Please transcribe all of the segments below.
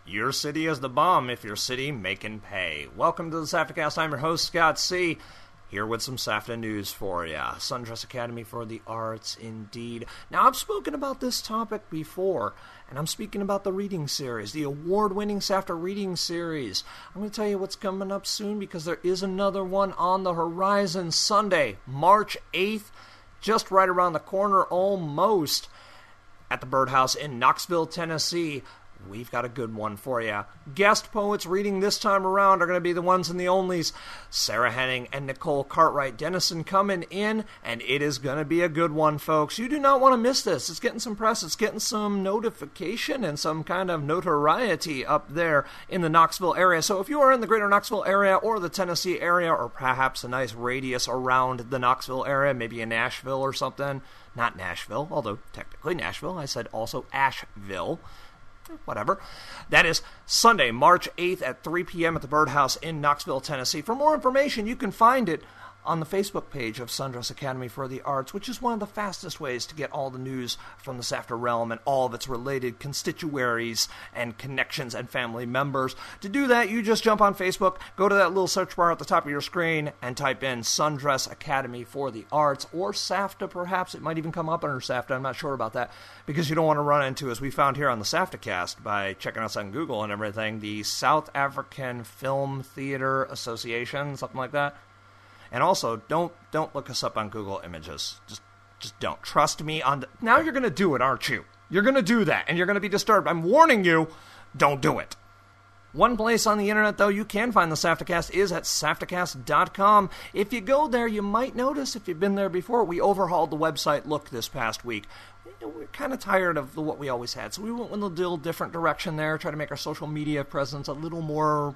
Your city is the bomb if your city making pay. Welcome to the SAFTAcast. I'm your host, Scott C. Here with some SAFTA news for you. Sundress Academy for the Arts, indeed. Now, I've spoken about this topic before, and I'm speaking about the reading series, the award-winning SAFTA reading series. I'm going to tell you what's coming up soon because there is another one on the horizon. Sunday, March 8th, just right around the corner almost, at the Birdhouse in Knoxville, Tennessee. We've got a good one for you. Guest poets reading this time around are going to be the ones and the onlys. Sarah Henning and Nicole Cartwright-Dennison coming in, and it is going to be a good one, folks. You do not want to miss this. It's getting some press. It's getting some notification and some kind of notoriety up there in the Knoxville area. So if you are in the greater Knoxville area or the Tennessee area or perhaps a nice radius around the Knoxville area, maybe in Nashville or something. Not Nashville, although technically Nashville. I said also Asheville. Whatever. That is Sunday, March 8th at 3 p.m. at the Birdhouse in Knoxville, Tennessee. For more information, you can find it on the Facebook page of Sundress Academy for the Arts, which is one of the fastest ways to get all the news from the SAFTA realm and all of its related constituaries and connections and family members. To do that, you just jump on Facebook, go to that little search bar at the top of your screen, and type in Sundress Academy for the Arts, or SAFTA perhaps. It might even come up under SAFTA. I'm not sure about that, because you don't want to run into, as we found here on the SAFTAcast by checking us on Google and everything, the South African Film Theater Association, something like that. And also, don't look us up on Google Images. Just don't. Trust me on... Now you're going to do it, aren't you? You're going to do that, and you're going to be disturbed. I'm warning you, don't do it. One place on the internet, though, you can find the SAFTAcast is at SAFTAcast.com. If you go there, you might notice, if you've been there before, we overhauled the website look this past week. We're kind of tired of what we always had, so we went in a little different direction there, try to make our social media presence a little more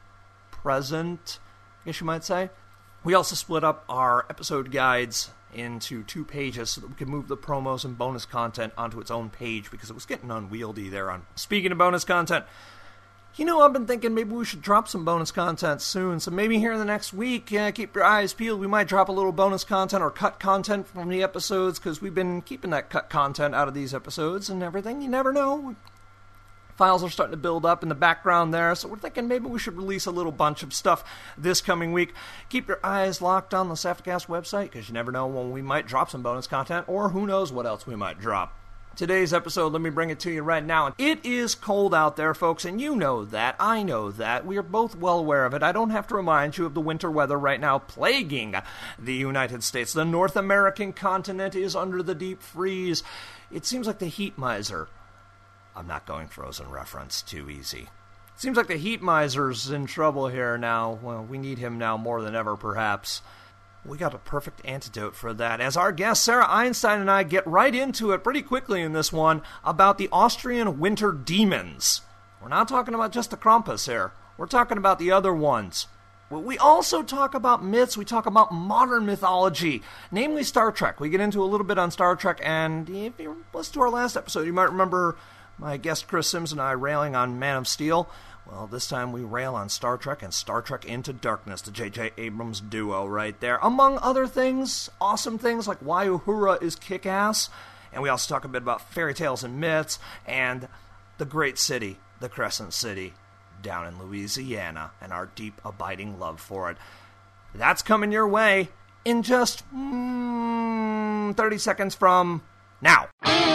present, I guess you might say. We also split up our episode guides into 2 pages so that we could move the promos and bonus content onto its own page because it was getting unwieldy there. Speaking of bonus content, I've been thinking maybe we should drop some bonus content soon. So maybe here in the next week, keep your eyes peeled. We might drop a little bonus content or cut content from the episodes because we've been keeping that cut content out of these episodes and everything. You never know. Files are starting to build up in the background there, so we're thinking maybe we should release a little bunch of stuff this coming week. Keep your eyes locked on the SAFTAcast website, because you never know when we might drop some bonus content, or who knows what else we might drop. Today's episode, let me bring it to you right now. It is cold out there, folks, and you know that. I know that. We are both well aware of it. I don't have to remind you of the winter weather right now plaguing the United States. The North American continent is under the deep freeze. It seems like the heat miser... I'm not going Frozen reference, too easy. Seems like the heat miser's in trouble here now. Well, we need him now more than ever, perhaps. We got a perfect antidote for that, as our guest Sarah Einstein and I get right into it pretty quickly in this one about the Austrian winter demons. We're not talking about just the Krampus here. We're talking about the other ones. We also talk about myths. We talk about modern mythology, namely Star Trek. We get into a little bit on Star Trek, and if you listen to our last episode, you might remember my guest Chris Sims and I railing on Man of Steel. Well, this time we rail on Star Trek and Star Trek Into Darkness, the J.J. Abrams duo right there. Among other things, awesome things like why Uhura is kick-ass. And we also talk a bit about fairy tales and myths and the great city, the Crescent City, down in Louisiana, and our deep, abiding love for it. That's coming your way in just 30 seconds from now.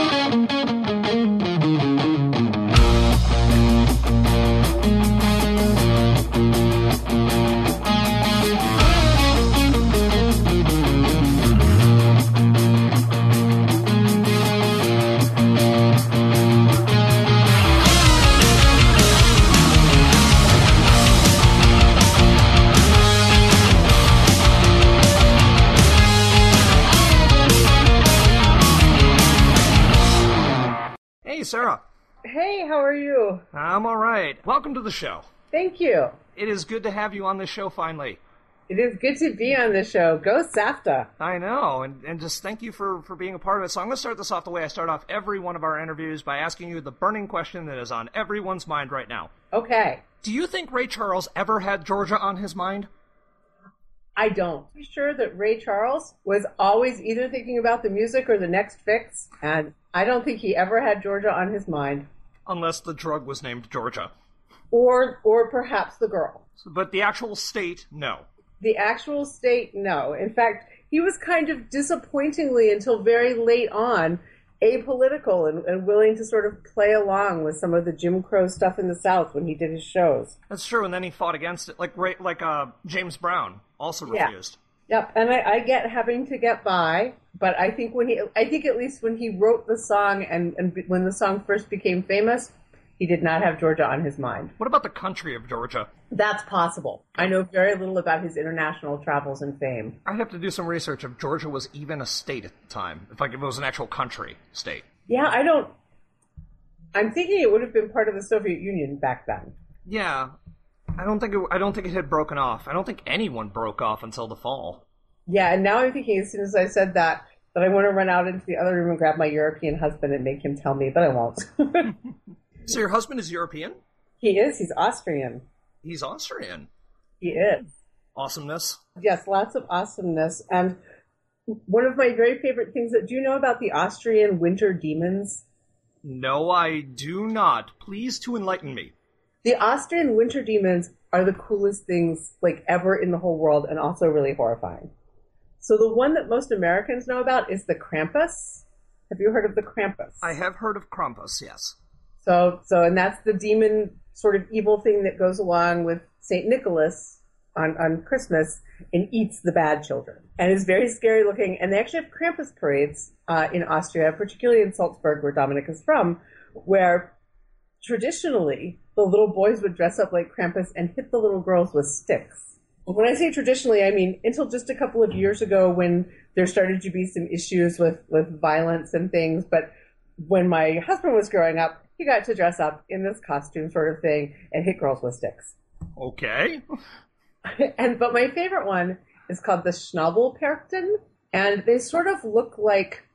Sarah. Hey, how are you? I'm all right. Welcome to the show. Thank you. It is good to have you on the show finally. It is good to be on the show. Go SAFTA. I know, and just thank you for being a part of it. So I'm going to start this off the way I start off every one of our interviews by asking you the burning question that is on everyone's mind right now. Okay. Do you think Ray Charles ever had Georgia on his mind? I don't. I'm sure that Ray Charles was always either thinking about the music or the next fix, and I don't think he ever had Georgia on his mind. Unless the drug was named Georgia. Or perhaps the girl. But the actual state, no. The actual state, no. In fact, he was kind of disappointingly, until very late on, apolitical and willing to sort of play along with some of the Jim Crow stuff in the South when he did his shows. That's true, and then he fought against it, like James Brown also refused. Yep, and I get having to get by, but I think at least when he wrote the song and when the song first became famous, he did not have Georgia on his mind. What about the country of Georgia? That's possible. I know very little about his international travels and fame. I'd have to do some research if Georgia was even a state at the time, if it was an actual country state. Yeah, I'm thinking it would have been part of the Soviet Union back then. Yeah, I don't think it had broken off. I don't think anyone broke off until the fall. Yeah, and now I'm thinking as soon as I said that I want to run out into the other room and grab my European husband and make him tell me, but I won't. So your husband is European? He is. He's Austrian. He's Austrian. He is. Awesomeness? Yes, lots of awesomeness. And one of my very favorite things do you know about the Austrian winter demons? No, I do not. Please to enlighten me. The Austrian winter demons are the coolest things ever in the whole world, and also really horrifying. So the one that most Americans know about is the Krampus. Have you heard of the Krampus? I have heard of Krampus, yes. And that's the demon sort of evil thing that goes along with St. Nicholas on Christmas and eats the bad children. And is very scary looking. And they actually have Krampus parades in Austria, particularly in Salzburg, where Dominic is from, where traditionally the little boys would dress up like Krampus and hit the little girls with sticks. When I say traditionally, I mean until just a couple of years ago when there started to be some issues with violence and things. But when my husband was growing up, he got to dress up in this costume sort of thing and hit girls with sticks. Okay. But my favorite one is called the Schnabelperchten, and they sort of look like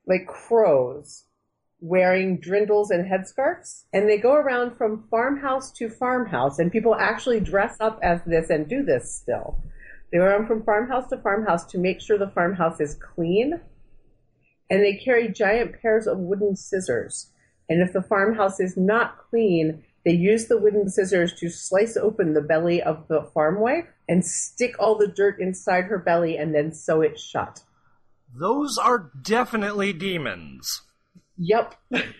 crows wearing drindles and headscarves, and they go around from farmhouse to farmhouse, and people actually dress up as this and do this still. They go around from farmhouse to farmhouse to make sure the farmhouse is clean, and they carry giant pairs of wooden scissors. And if the farmhouse is not clean, they use the wooden scissors to slice open the belly of the farm wife and stick all the dirt inside her belly and then sew it shut. Those are definitely demons. Yep.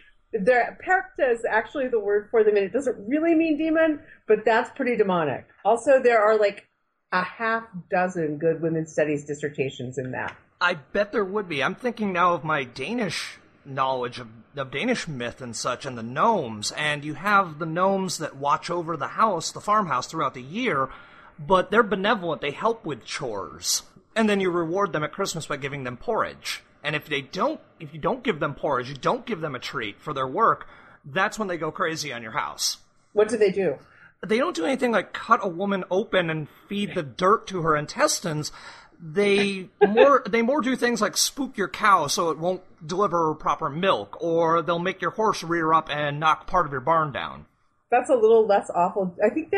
Perkta is actually the word for them, and it doesn't really mean demon, but that's pretty demonic. Also, there are a half dozen good women's studies dissertations in that. I bet there would be. I'm thinking now of my Danish knowledge of Danish myth and such, and the gnomes, and you have the gnomes that watch over the house, the farmhouse, throughout the year, but they're benevolent, they help with chores, and then you reward them at Christmas by giving them porridge. And if you don't give them porridge, you don't give them a treat for their work, that's when they go crazy on your house. What do they do? They don't do anything like cut a woman open and feed the dirt to her intestines. They more do things like spook your cow so it won't deliver proper milk, or they'll make your horse rear up and knock part of your barn down. That's a little less awful. I think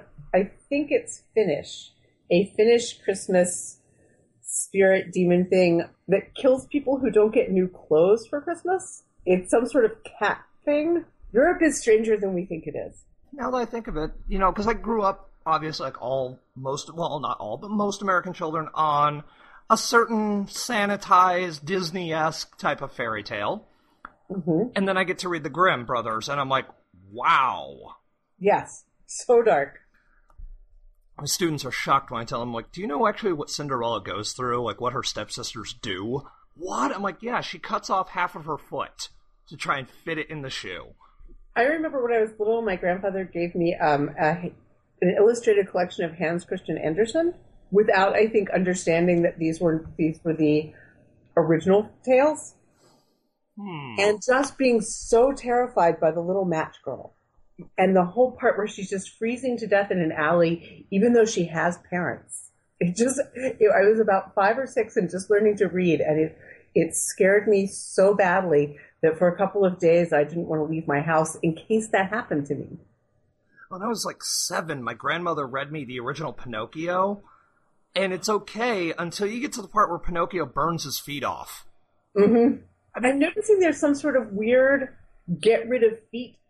it's Finnish. A Finnish Christmas spirit demon thing that kills people who don't get new clothes for Christmas. It's some sort of cat thing. Europe is stranger than we think it is. Now that I think of it, because I grew up, obviously, most American children on a certain sanitized, Disney-esque type of fairy tale. Mm-hmm. And then I get to read the Grimm brothers, and I'm like, wow. Yes, so dark. My students are shocked when I tell them, do you know actually what Cinderella goes through? What her stepsisters do? What? I'm like, yeah, she cuts off half of her foot to try and fit it in the shoe. I remember when I was little, my grandfather gave me an illustrated collection of Hans Christian Andersen without, I think, understanding that these were the original tales. And just being so terrified by the little match girl. And the whole part where she's just freezing to death in an alley, even though she has parents. I was about 5 or 6 and just learning to read, and it scared me so badly that for a couple of days I didn't want to leave my house in case that happened to me. When I was 7, my grandmother read me the original Pinocchio, and it's okay until you get to the part where Pinocchio burns his feet off. Mm-hmm. I'm noticing there's some sort of weird get rid of feet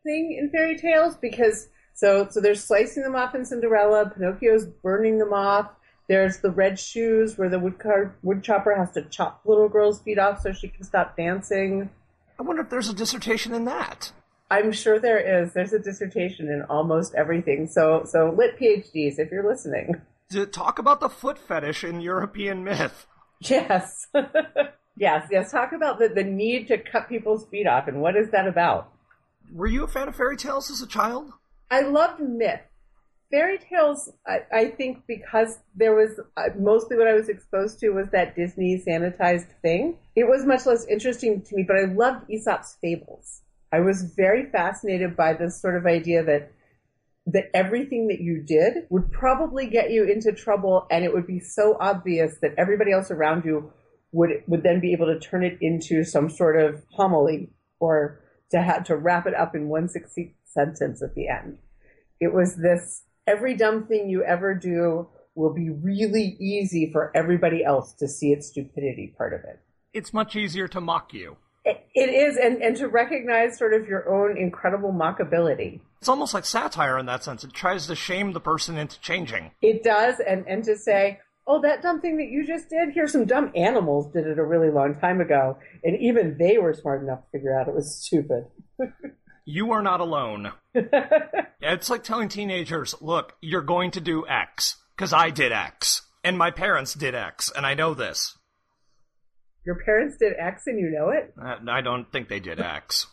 thing in fairy tales because so they're slicing them off in Cinderella. Pinocchio's burning them off. There's the red shoes where the woodchopper has to chop little girl's feet off so she can stop dancing. I wonder if there's a dissertation in that. I'm sure there is. There's a dissertation in almost everything. So lit PhDs, if you're listening. To talk about the foot fetish in European myth. Yes. Yes. Talk about the need to cut people's feet off, and what is that about? Were you a fan of fairy tales as a child? I loved myth. Fairy tales, I think because there was, mostly what I was exposed to was that Disney sanitized thing. It was much less interesting to me, but I loved Aesop's fables. I was very fascinated by this sort of idea that everything that you did would probably get you into trouble, and it would be so obvious that everybody else around you would then be able to turn it into some sort of homily or to wrap it up in one succinct sentence at the end. It was this, every dumb thing you ever do will be really easy for everybody else to see its stupidity part of it. It's much easier to mock you. It is, and to recognize sort of your own incredible mockability. It's almost like satire in that sense. It tries to shame the person into changing. It does, and to say, oh, that dumb thing that you just did, here's some dumb animals did it a really long time ago, and even they were smart enough to figure out it was stupid. You are not alone. It's like telling teenagers, look, you're going to do X, because I did X, and my parents did X, and I know this. Your parents did X and you know it? I don't think they did X.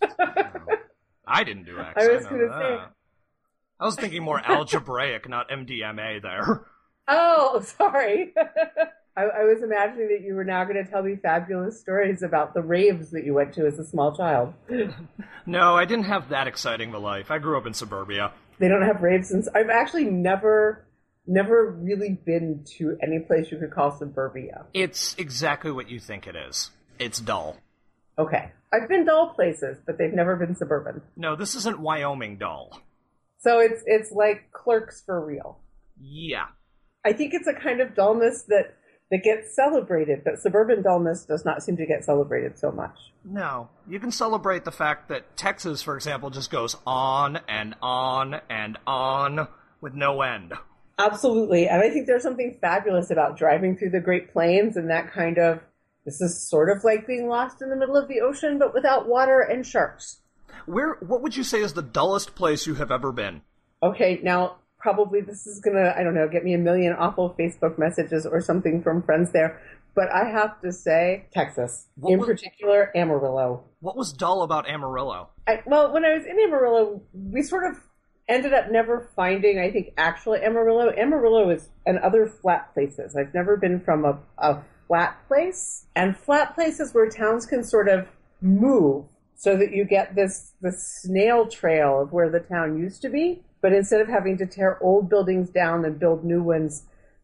I didn't do X. I was going to say. I was thinking more algebraic, not MDMA there. Oh, sorry. I was imagining that you were now going to tell me fabulous stories about the raves that you went to as a small child. No, I didn't have that exciting of a life. I grew up in suburbia. They don't have raves since... I've actually never really been to any place you could call suburbia. It's exactly what you think it is. It's dull. Okay. I've been dull places, but they've never been suburban. No, this isn't Wyoming dull. So it's like Clerks for real. Yeah. I think it's a kind of dullness that gets celebrated, but suburban dullness does not seem to get celebrated so much. No. You can celebrate the fact that Texas, for example, just goes on and on and on with no end. Absolutely. And I think there's something fabulous about driving through the Great Plains and that kind of, this is sort of like being lost in the middle of the ocean, but without water and sharks. What would you say is the dullest place you have ever been? Okay, now, probably this is going to, I don't know, get me a million awful Facebook messages or something from friends there, but I have to say Texas. Particular, Amarillo. What was dull about Amarillo? Well, when I was in Amarillo, we sort of ended up never finding, I think, actual Amarillo. Amarillo is and other flat places. I've never been from a flat place. And flat places where towns can sort of move so that you get this snail trail of where the town used to be. But instead of having to tear old buildings down and build new ones,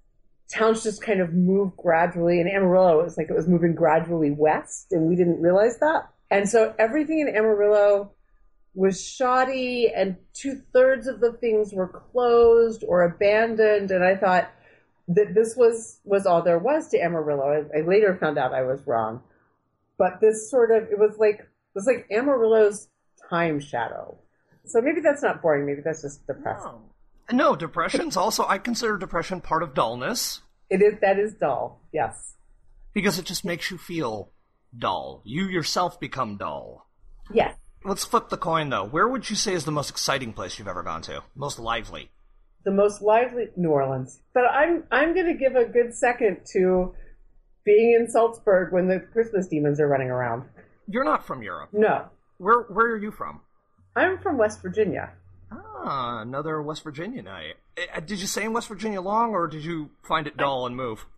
towns just kind of move gradually. In Amarillo, it was like it was moving gradually west, and we didn't realize that. And so everything in Amarillo was shoddy, and 2/3 of the things were closed or abandoned. And I thought that this was all there was to Amarillo. I later found out I was wrong. But this sort of, it was like Amarillo's time shadow. So maybe that's not boring. Maybe that's just depressing. No, depression's also, I consider depression part of dullness. It is, that is dull, yes. Because it just makes you feel dull. You yourself become dull. Yes. Let's flip the coin, though. Where would you say is the most exciting place you've ever gone to? Most lively? The most lively? New Orleans. But I'm going to give a good second to being in Salzburg when the Christmas demons are running around. You're not from Europe. No. Where are you from? I'm from West Virginia. Ah, another West Virginia night. Did you stay in West Virginia long, or did you find it dull and move?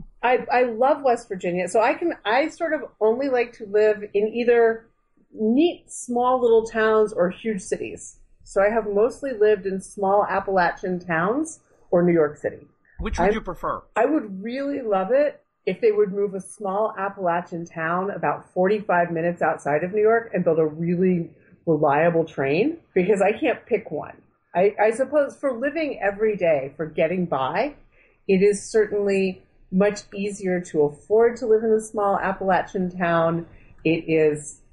I love West Virginia. So I sort of only like to live in either neat, small little towns or huge cities. So I have mostly lived in small Appalachian towns or New York City. Which would you prefer? I would really love it if they would move a small Appalachian town about 45 minutes outside of New York and build a really reliable train, because I can't pick one. I suppose for living every day, for getting by, it is certainly much easier to afford to live in a small Appalachian town. It is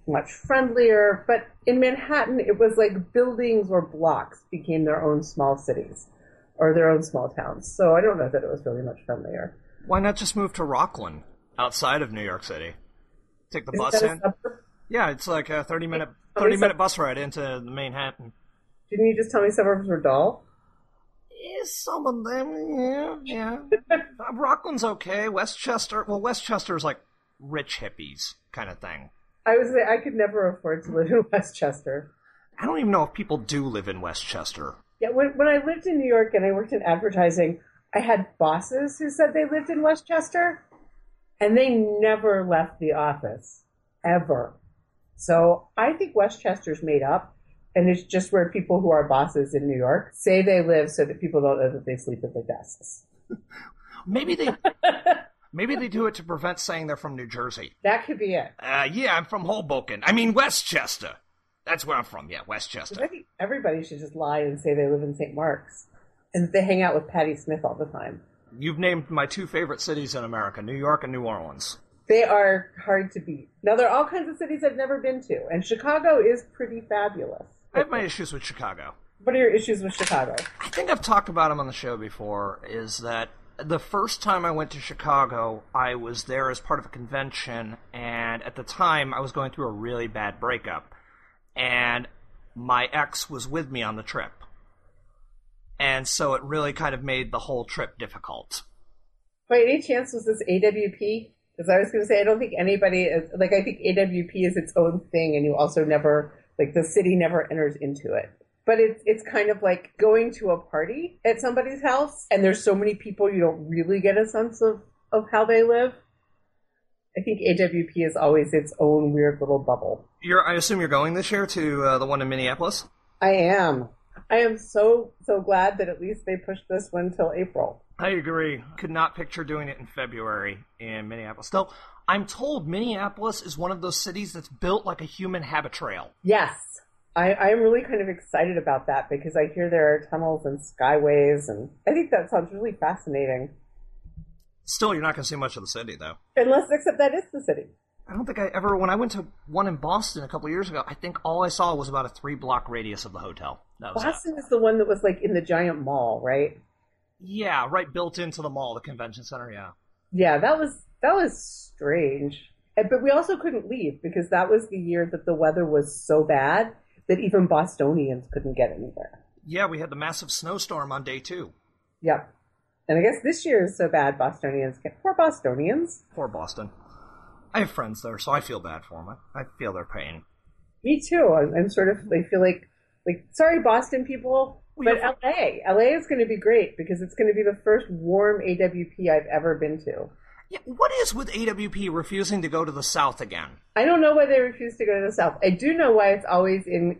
much friendlier. But in Manhattan, it was like buildings or blocks became their own small cities or their own small towns. So I don't know that it was really much friendlier. Why not just move to Rockland, outside of New York City? Take the Isn't bus that a in. suburb? Yeah, it's like a 30-minute bus ride into the Manhattan. Didn't you just tell me suburbs were dull? Some of them, yeah. Rockland's okay. Westchester's like rich hippies kind of thing. I would say I could never afford to live in Westchester. I don't even know if people do live in Westchester. Yeah, when I lived in New York and I worked in advertising, I had bosses who said they lived in Westchester, and they never left the office, ever. So I think Westchester's made up, and it's just where people who are bosses in New York say they live so that people don't know that they sleep at their desks. Maybe they do it to prevent saying they're from New Jersey. That could be it. Yeah, I'm from Hoboken. I mean, Westchester. That's where I'm from, yeah, Westchester. I think everybody should just lie and say they live in St. Mark's, and they hang out with Patti Smith all the time. You've named my two favorite cities in America, New York and New Orleans. They are hard to beat. Now, there are all kinds of cities I've never been to, and Chicago is pretty fabulous. I have my issues with Chicago. What are your issues with Chicago? I think I've talked about them on the show before, is that the first time I went to Chicago, I was there as part of a convention, and at the time, I was going through a really bad breakup, and my ex was with me on the trip. And so it really kind of made the whole trip difficult. By any chance, was this AWP? Because I was going to say, I don't think anybody is, I think AWP is its own thing, and you also never, the city never enters into it. But it's kind of like going to a party at somebody's house, and there's so many people you don't really get a sense of how they live. I think AWP is always its own weird little bubble. I assume you're going this year to the one in Minneapolis? I am. I am so glad that at least they pushed this one till April. I agree. Could not picture doing it in February in Minneapolis. Though, I'm told Minneapolis is one of those cities that's built like a human habitrail. Yes. I'm really kind of excited about that because I hear there are tunnels and skyways, and I think that sounds really fascinating. Still, you're not going to see much of the city, though. Except that is the city. I don't think when I went to one in Boston a couple years ago, I think all I saw was about a 3-block radius of the hotel. Boston is the one that was in the giant mall, right? Yeah, right, built into the mall, the convention center, yeah. Yeah, that was strange. But we also couldn't leave because that was the year that the weather was so bad that even Bostonians couldn't get anywhere. Yeah, we had the massive snowstorm on day 2. Yep. And I guess this year is so bad Bostonians can't. Poor Bostonians. Poor Boston. I have friends there, so I feel bad for them. I feel their pain. Me too. I'm sort of, I feel like, sorry, Boston people, but LA is going to be great because it's going to be the first warm AWP I've ever been to. Yeah, what is with AWP refusing to go to the South again? I don't know why they refuse to go to the South. I do know why it's always in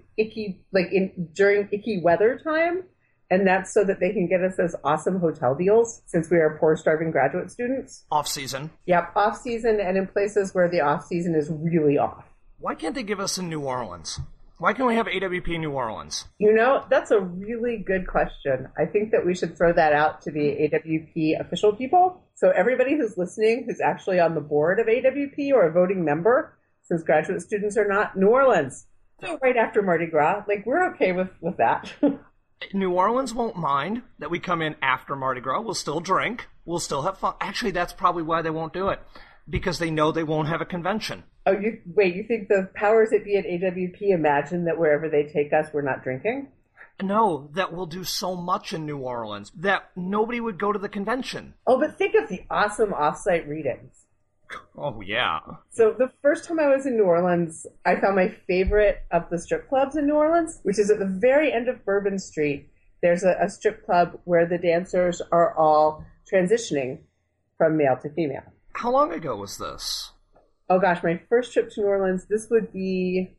during icky weather time, and that's so that they can get us those awesome hotel deals since we are poor, starving graduate students. Off-season. Yep, off-season and in places where the off-season is really off. Why can't they give us in New Orleans? Why can't we have AWP New Orleans? That's a really good question. I think that we should throw that out to the AWP official people. So everybody who's listening, who's actually on the board of AWP or a voting member, since graduate students are not, New Orleans, right after Mardi Gras, we're okay with that. New Orleans won't mind that we come in after Mardi Gras. We'll still drink. We'll still have fun. Actually, that's probably why they won't do it. Because they know they won't have a convention. Oh, you think the powers that be at AWP imagine that wherever they take us, we're not drinking? No, that we'll do so much in New Orleans that nobody would go to the convention. Oh, but think of the awesome off-site readings. Oh, yeah. So the first time I was in New Orleans, I found my favorite of the strip clubs in New Orleans, which is at the very end of Bourbon Street. There's a strip club where the dancers are all transitioning from male to female. How long ago was this? Oh gosh, my first trip to New Orleans, this would be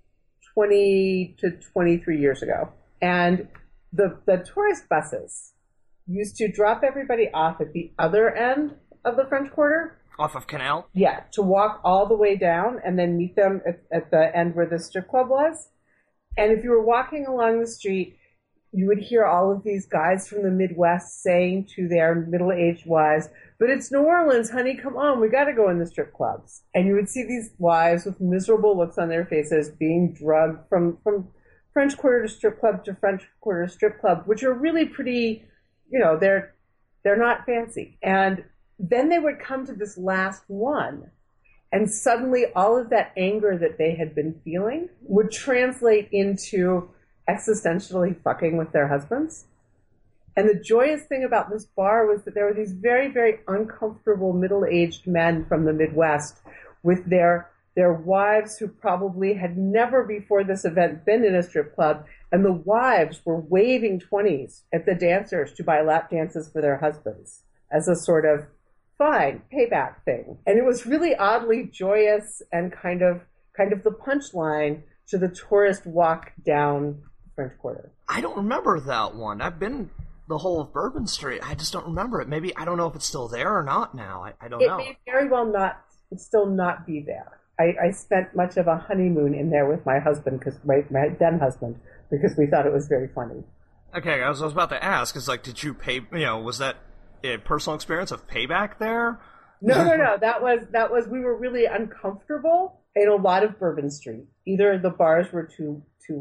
20 to 23 years ago. And the tourist buses used to drop everybody off at the other end of the French Quarter. Off of Canal? Yeah, to walk all the way down and then meet them at the end where the strip club was. And if you were walking along the street, you would hear all of these guys from the Midwest saying to their middle-aged wives, but it's New Orleans, honey, come on, we got to go in the strip clubs. And you would see these wives with miserable looks on their faces being drugged from French Quarter to strip club to French Quarter to strip club, which are really pretty, they're not fancy. And then they would come to this last one, and suddenly all of that anger that they had been feeling would translate into existentially fucking with their husbands. And the joyous thing about this bar was that there were these very, very uncomfortable middle-aged men from the Midwest with their wives who probably had never before this event been in a strip club, and the wives were waving 20s at the dancers to buy lap dances for their husbands as a sort of fine payback thing. And it was really oddly joyous and kind of the punchline to the tourist walk down French Quarter. I don't remember that one. I've been the whole of Bourbon Street. I just don't remember it. Maybe, I don't know if it's still there or not now. I don't know. It may very well still not be there. I spent much of a honeymoon in there with my husband, my then husband, because we thought it was very funny. Okay, I was about to ask, did you pay, was that a personal experience of payback there? No. That was, we were really uncomfortable in a lot of Bourbon Street. Either the bars were too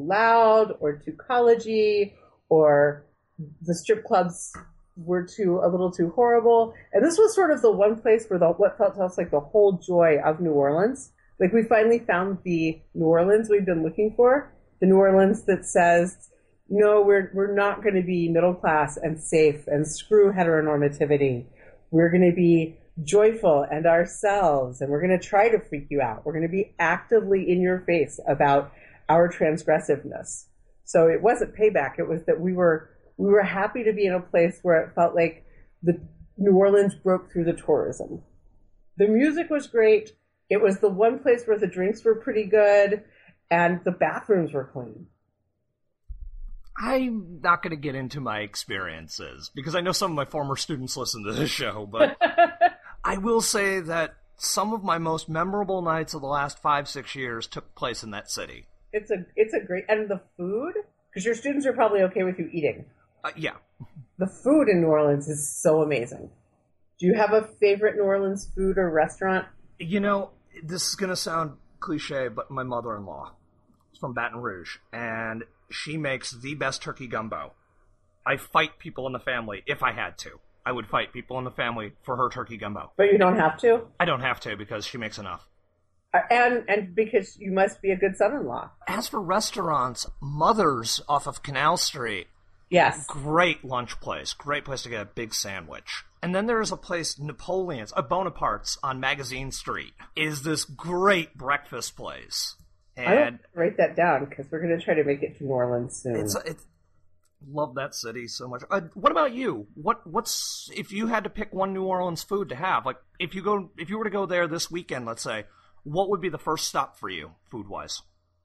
loud or too collegey, or the strip clubs were a little too horrible. And this was sort of the one place where what felt to us like the whole joy of New Orleans. Like, we finally found the New Orleans we've been looking for. The New Orleans that says, no, we're not going to be middle class and safe and screw heteronormativity. We're going to be joyful and ourselves, and we're going to try to freak you out. We're going to be actively in your face about our transgressiveness. So it wasn't payback. It was that we were happy to be in a place where it felt like the New Orleans broke through the tourism. The music was great. It was the one place where the drinks were pretty good, and the bathrooms were clean. I'm not going to get into my experiences, because I know some of my former students listen to this show, but I will say that some of my most memorable nights of the last 5-6 years took place in that city. It's a great, and the food, because your students are probably okay with you eating. Yeah. The food in New Orleans is so amazing. Do you have a favorite New Orleans food or restaurant? This is going to sound cliche, but my mother-in-law is from Baton Rouge, and she makes the best turkey gumbo. I fight people in the family if I had to. I would fight people in the family for her turkey gumbo. But you don't have to? I don't have to, because she makes enough. And because you must be a good son-in-law. As for restaurants, Mother's off of Canal Street. Yes. Great lunch place. Great place to get a big sandwich. And then there is a place, Napoleon's, Bonaparte's on Magazine Street, is this great breakfast place. And I don't write that down, because we're going to try to make it to New Orleans soon. Love that city so much. What about you? What's if you had to pick one New Orleans food to have? Like, if you were to go there this weekend, let's say, what would be the first stop for you, food-wise?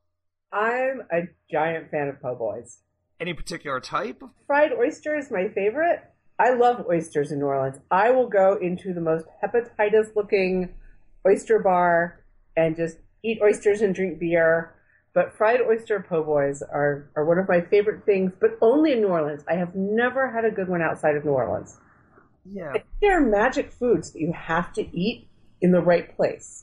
I'm a giant fan of po' boys. Any particular type? Fried oyster is my favorite. I love oysters in New Orleans. I will go into the most hepatitis-looking oyster bar and just eat oysters and drink beer. But fried oyster po' boys are one of my favorite things, but only in New Orleans. I have never had a good one outside of New Orleans. Yeah. They're magic foods that you have to eat in the right place.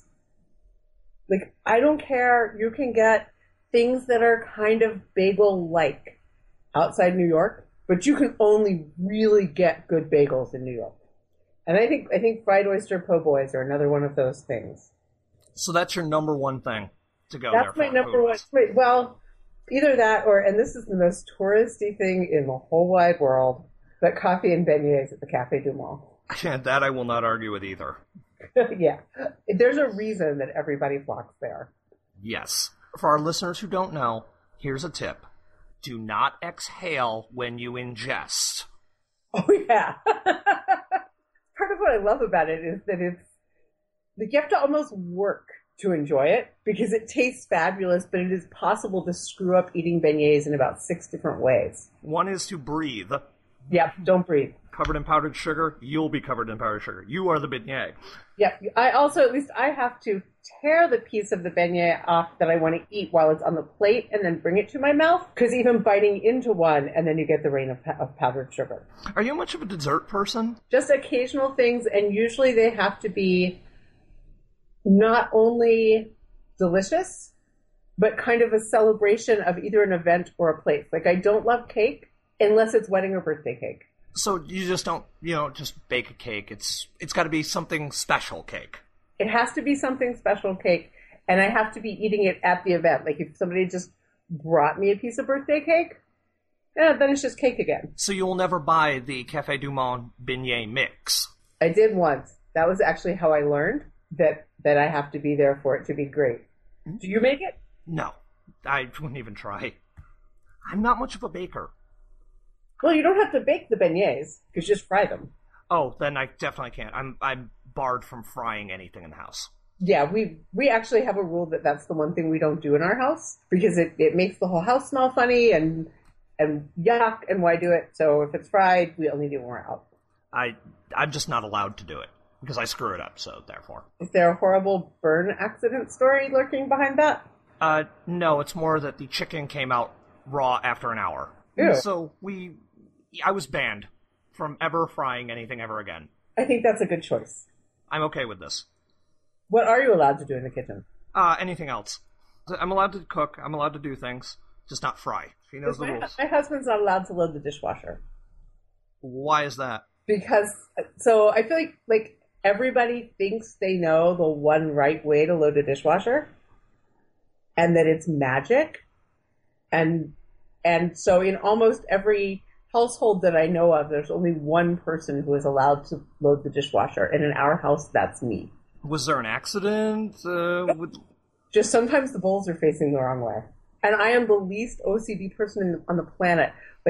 Like, I don't care. You can get things that are kind of bagel-like outside New York, but you can only really get good bagels in New York. And I think fried oyster po' boys are another one of those things. So that's your number one thing to go there for. That's my number one. Well, either that or, and this is the most touristy thing in the whole wide world, but coffee and beignets at the Café du Monde. Yeah, that I will not argue with either. Yeah. There's a reason that everybody flocks there. Yes. For our listeners who don't know, here's a tip. Do not exhale when you ingest. Oh, yeah. Part of what I love about it is that you have to almost work to enjoy it, because it tastes fabulous, but it is possible to screw up eating beignets in about 6 different ways. One is to breathe Yep, don't breathe. Covered in powdered sugar, you'll be covered in powdered sugar. You are the beignet. Yeah, I also, at least I have to tear the piece of the beignet off that I want to eat while it's on the plate and then bring it to my mouth, because even biting into one, and then you get the rain of powdered sugar. Are you much of a dessert person? Just occasional things, and usually they have to be not only delicious, but kind of a celebration of either an event or a place. Like, I don't love cake unless it's wedding or birthday cake. So you just don't, just bake a cake. It's got to be something special cake. It has to be something special cake, and I have to be eating it at the event. Like, if somebody just brought me a piece of birthday cake, then it's just cake again. So you will never buy the Café du Monde beignet mix? I did once. That was actually how I learned that I have to be there for it to be great. Do you make it? No, I wouldn't even try. I'm not much of a baker. Well, you don't have to bake the beignets, because you just fry them. Oh, then I definitely can't. I'm barred from frying anything in the house. Yeah, we actually have a rule that that's the one thing we don't do in our house, because it makes the whole house smell funny and yuck, and why do it? So if it's fried, we only do it when we're out. I'm just not allowed to do it, because I screw it up, so therefore. Is there a horrible burn accident story lurking behind that? No, it's more that the chicken came out raw after an hour. Ew. So I was banned from ever frying anything ever again. I think that's a good choice. I'm okay with this. What are you allowed to do in the kitchen? Anything else. I'm allowed to cook. I'm allowed to do things. Just not fry. He knows the rules. My husband's not allowed to load the dishwasher. Why is that? Because, so I feel like everybody thinks they know the one right way to load a dishwasher, and that it's magic. And so in almost every household that I know of, there's only one person who is allowed to load the dishwasher, and in our house, that's me. Was there an accident? Just sometimes the bowls are facing the wrong way. And I am the least OCD person on the planet.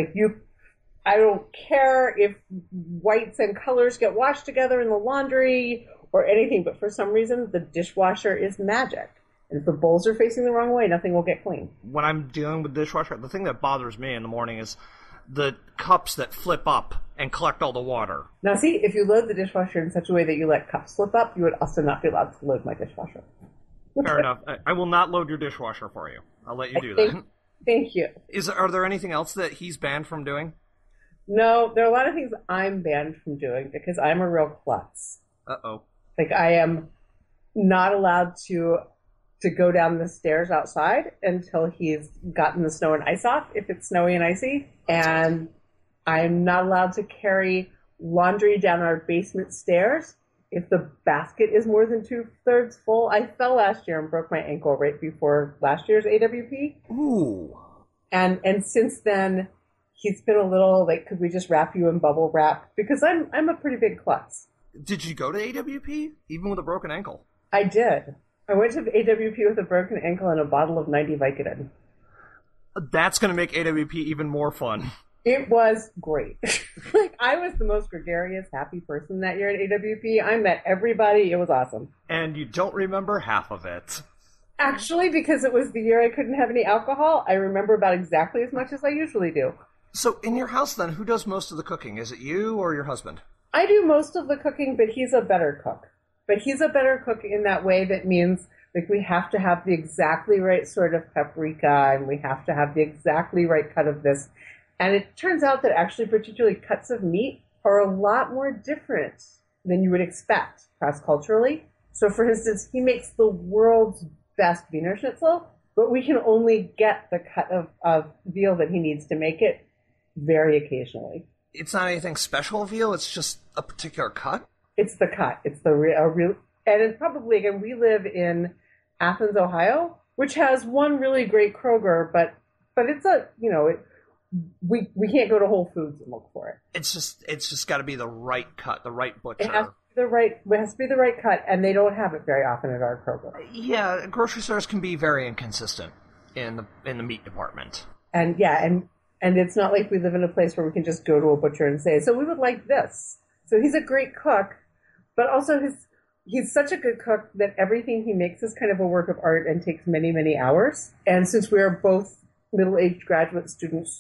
I don't care if whites and colors get washed together in the laundry or anything, but for some reason, the dishwasher is magic. And if the bowls are facing the wrong way, nothing will get clean. When I'm dealing with dishwasher, the thing that bothers me in the morning is the cups that flip up and collect all the water. Now see, if you load the dishwasher in such a way that you let cups flip up, you would also not be allowed to load my dishwasher. Fair enough. I will not load your dishwasher for you. I'll let you do that. Thank you. Are there anything else that he's banned from doing? No, there are a lot of things I'm banned from doing because I'm a real klutz. Uh-oh. Like, I am not allowed to go down the stairs outside until he's gotten the snow and ice off, if it's snowy and icy. And I'm not allowed to carry laundry down our basement stairs if the basket is more than 2/3 full. I fell last year and broke my ankle right before last year's AWP. Ooh. And since then, he's been a little like, could we just wrap you in bubble wrap? Because I'm a pretty big klutz. Did you go to AWP, even with a broken ankle? I did. I went to AWP with a broken ankle and a bottle of 90 Vicodin. That's going to make AWP even more fun. It was great. I was the most gregarious, happy person that year at AWP. I met everybody. It was awesome. And you don't remember half of it. Actually, because it was the year I couldn't have any alcohol, I remember about exactly as much as I usually do. So in your house, then, who does most of the cooking? Is it you or your husband? I do most of the cooking, but he's a better cook. But he's a better cook in that way that means we have to have the exactly right sort of paprika, and we have to have the exactly right cut of this. And it turns out that actually particularly cuts of meat are a lot more different than you would expect cross-culturally. So for instance, he makes the world's best Wiener Schnitzel, but we can only get the cut of veal that he needs to make it very occasionally. It's not anything special veal, it's just a particular cut? It's the cut. It's the real, and it's probably, again, we live in Athens, Ohio, which has one really great Kroger, but it's we can't go to Whole Foods and look for it. It's just got to be the right cut, the right butcher. It has to be the right cut, and they don't have it very often at our Kroger. Yeah, grocery stores can be very inconsistent in the meat department. And it's not like we live in a place where we can just go to a butcher and say, so we would like this. So he's a great cook, but also he's such a good cook that everything he makes is kind of a work of art and takes many, many hours. And since we are both middle-aged graduate students,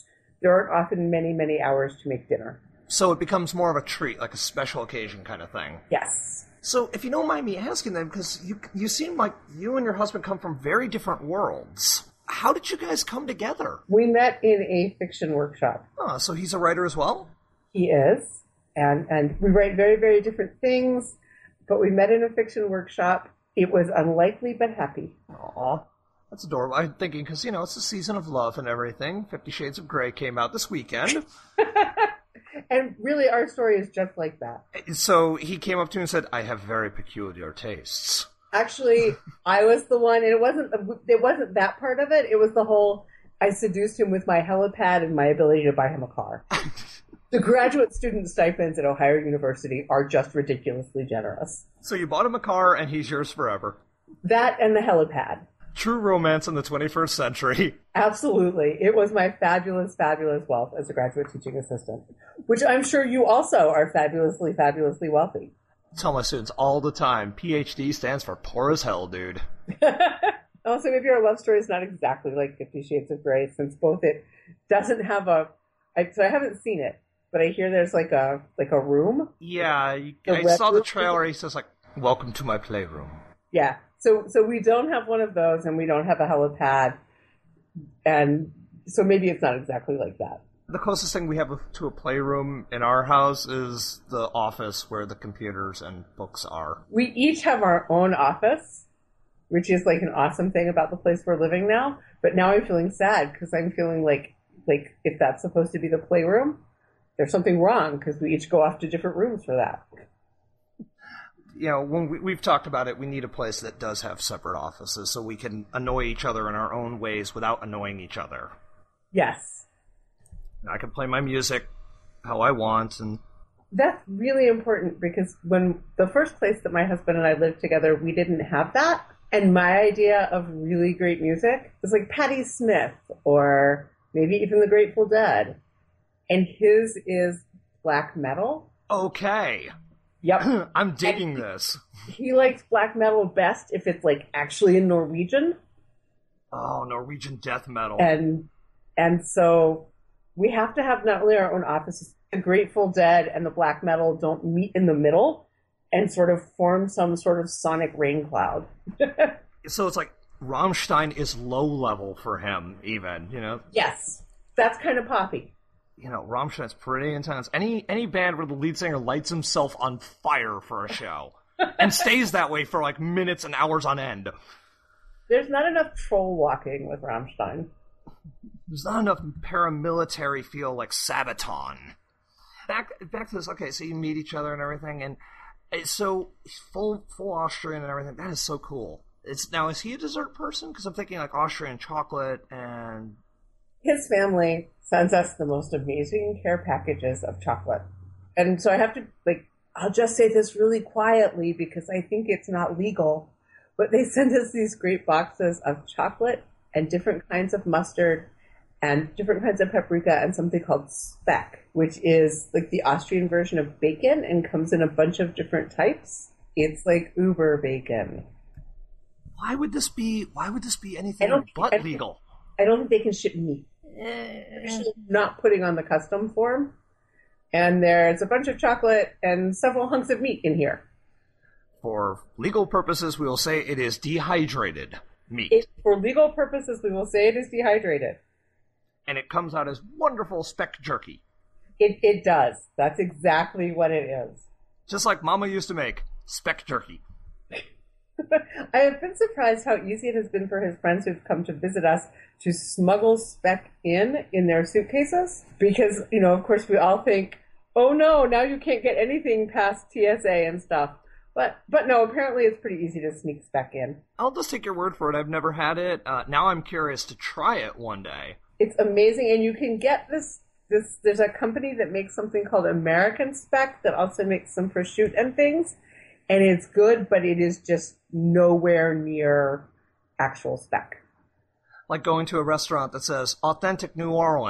there aren't often many, many hours to make dinner. So it becomes more of a treat, like a special occasion kind of thing. Yes. So if you don't mind me asking then, because you seem like you and your husband come from very different worlds. How did you guys come together? We met in a fiction workshop. Oh, so he's a writer as well? He is. And we write very, very different things, but we met in a fiction workshop. It was unlikely but happy. Aw, that's adorable. I'm thinking, because, it's the season of love and everything. 50 Shades of Grey came out this weekend. And really, our story is just like that. So he came up to me and said, I have very peculiar tastes. Actually, I was the one, and it wasn't that part of it. It was the whole, I seduced him with my helipad and my ability to buy him a car. The graduate student stipends at Ohio University are just ridiculously generous. So you bought him a car, and he's yours forever. That and the helipad. True romance in the 21st century. Absolutely. It was my fabulous, fabulous wealth as a graduate teaching assistant, which I'm sure you also are fabulously, fabulously wealthy. I tell my students all the time, PhD stands for poor as hell, dude. Also, maybe our love story is not exactly like 50 Shades of Grey, since both it doesn't have so I haven't seen it, but I hear there's like a room. Yeah, I saw the trailer. He says, like, welcome to my playroom. Yeah. So we don't have one of those, and we don't have a helipad, and so maybe it's not exactly like that. The closest thing we have to a playroom in our house is the office where the computers and books are. We each have our own office, which is like an awesome thing about the place we're living now. But now I'm feeling sad because I'm feeling like if that's supposed to be the playroom, there's something wrong because we each go off to different rooms for that. When we've talked about it, we need a place that does have separate offices so we can annoy each other in our own ways without annoying each other. Yes. I can play my music how I want. And that's really important because when the first place that my husband and I lived together, we didn't have that. And my idea of really great music was like Patti Smith or maybe even the Grateful Dead. And his is black metal. Okay. Yep. I'm digging this. He likes black metal best if it's like actually in Norwegian. Oh, Norwegian death metal. And so we have to have not only our own offices, the Grateful Dead and the black metal don't meet in the middle and sort of form some sort of sonic rain cloud. So it's like Rammstein is low level for him, even, Yes. That's kind of poppy. Rammstein's pretty intense. Any band where the lead singer lights himself on fire for a show and stays that way for like minutes and hours on end. There's not enough troll walking with Rammstein. There's not enough paramilitary feel like Sabaton. Back to this. Okay, so you meet each other and everything, and so full Austrian and everything. That is so cool. Is he a dessert person? Because I'm thinking like Austrian chocolate and... His family sends us the most amazing care packages of chocolate. And so I have to, I'll just say this really quietly because I think it's not legal, but they send us these great boxes of chocolate and different kinds of mustard and different kinds of paprika and something called speck, which is like the Austrian version of bacon and comes in a bunch of different types. It's like Uber bacon. Why would this be anything but legal? I don't think they can ship meat. Not putting on the custom form. And there's a bunch of chocolate and several hunks of meat in here. For legal purposes, we will say it is dehydrated meat. For legal purposes, we will say it is dehydrated. And it comes out as wonderful speck jerky. It does. That's exactly what it is. Just like Mama used to make speck jerky. I have been surprised how easy it has been for his friends who've come to visit us to smuggle speck in their suitcases. Because, of course, we all think, oh no, now you can't get anything past TSA and stuff. But no, apparently it's pretty easy to sneak speck in. I'll just take your word for it. I've never had it. Now I'm curious to try it one day. It's amazing, and you can get this. There's a company that makes something called American Speck that also makes some prosciutto and things. And it's good, but it is just nowhere near actual speck. Like going to a restaurant that says, authentic New Orleans, ...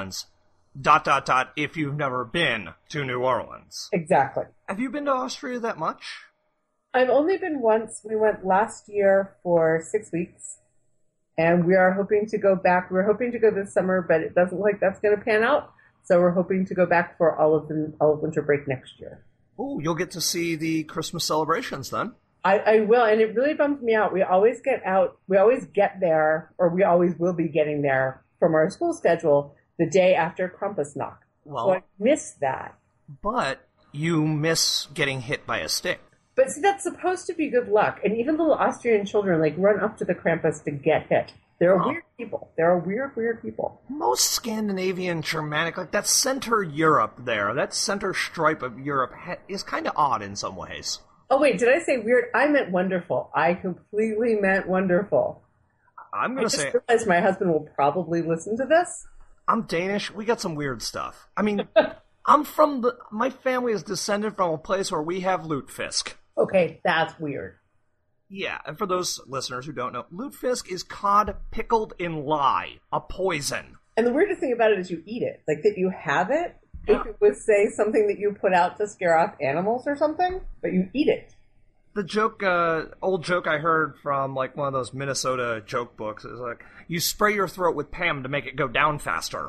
if you've never been to New Orleans. Exactly. Have you been to Austria that much? I've only been once. We went last year for 6 weeks. And we are hoping to go back. We're hoping to go this summer, but it doesn't look like that's going to pan out. So we're hoping to go back for all of winter break next year. Oh, you'll get to see the Christmas celebrations then. I will, and it really bums me out. We always get there, or we always will be getting there from our school schedule the day after Krampusnacht. Well, So I miss that. but you miss getting hit by a stick. But see, that's supposed to be good luck. And even little Austrian children, like, run up to the Krampus to get hit. They're weird people. They're weird people. Most Scandinavian, Germanic, like that center Europe there, that center stripe of Europe is kind of odd in some ways. Oh, wait, did I say weird? I meant wonderful. I completely meant wonderful. I'm going to say... I just realized my husband will probably listen to this. I'm Danish. We got some weird stuff. I mean, my family is descended from a place where we have lutefisk. Okay, that's weird. Yeah, and for those listeners who don't know, lutefisk is cod pickled in lye, a poison. And the weirdest thing about it is you eat it. Like, that you have it, if it was, say, something that you put out to scare off animals or something, but you eat it. The joke, old joke I heard from, like, one of those Minnesota joke books is, like, you spray your throat with Pam to make it go down faster.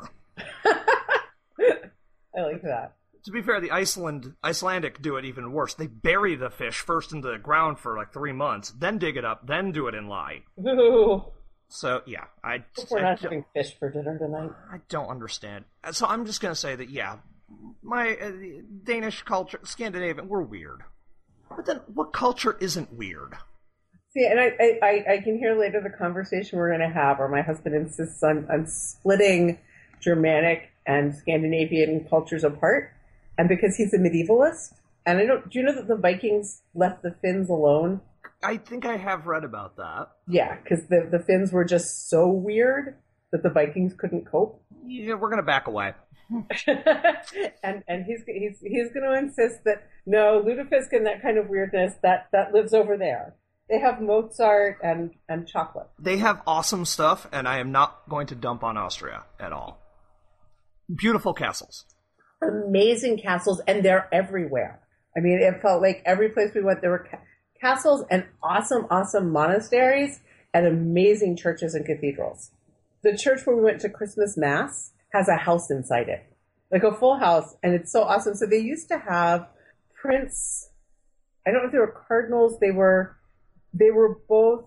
I like that. To be fair, the Icelandic do it even worse. They bury the fish first into the ground for, like, 3 months, then dig it up, then do it in lye. Ooh. So, yeah, We're not having fish for dinner tonight. I don't understand. So I'm just going to say that, yeah, my Danish culture, Scandinavian, we're weird. But then what culture isn't weird? See, and I can hear later the conversation we're going to have, where my husband insists on splitting Germanic and Scandinavian cultures apart. And because he's a medievalist, and do you know that the Vikings left the Finns alone? I think I have read about that. Yeah, because the Finns were just so weird that the Vikings couldn't cope. Yeah, we're going to back away. and he's going to insist that, no, lutefisk and that kind of weirdness, that lives over there. They have Mozart and chocolate. They have awesome stuff, and I am not going to dump on Austria at all. Beautiful castles. Amazing castles, and they're everywhere. I mean, it felt like every place we went, there were castles and awesome monasteries and amazing churches and cathedrals. The church where we went to Christmas Mass has a house inside it, like a full house, and it's so awesome. So they used to have I don't know if they were cardinals, they were both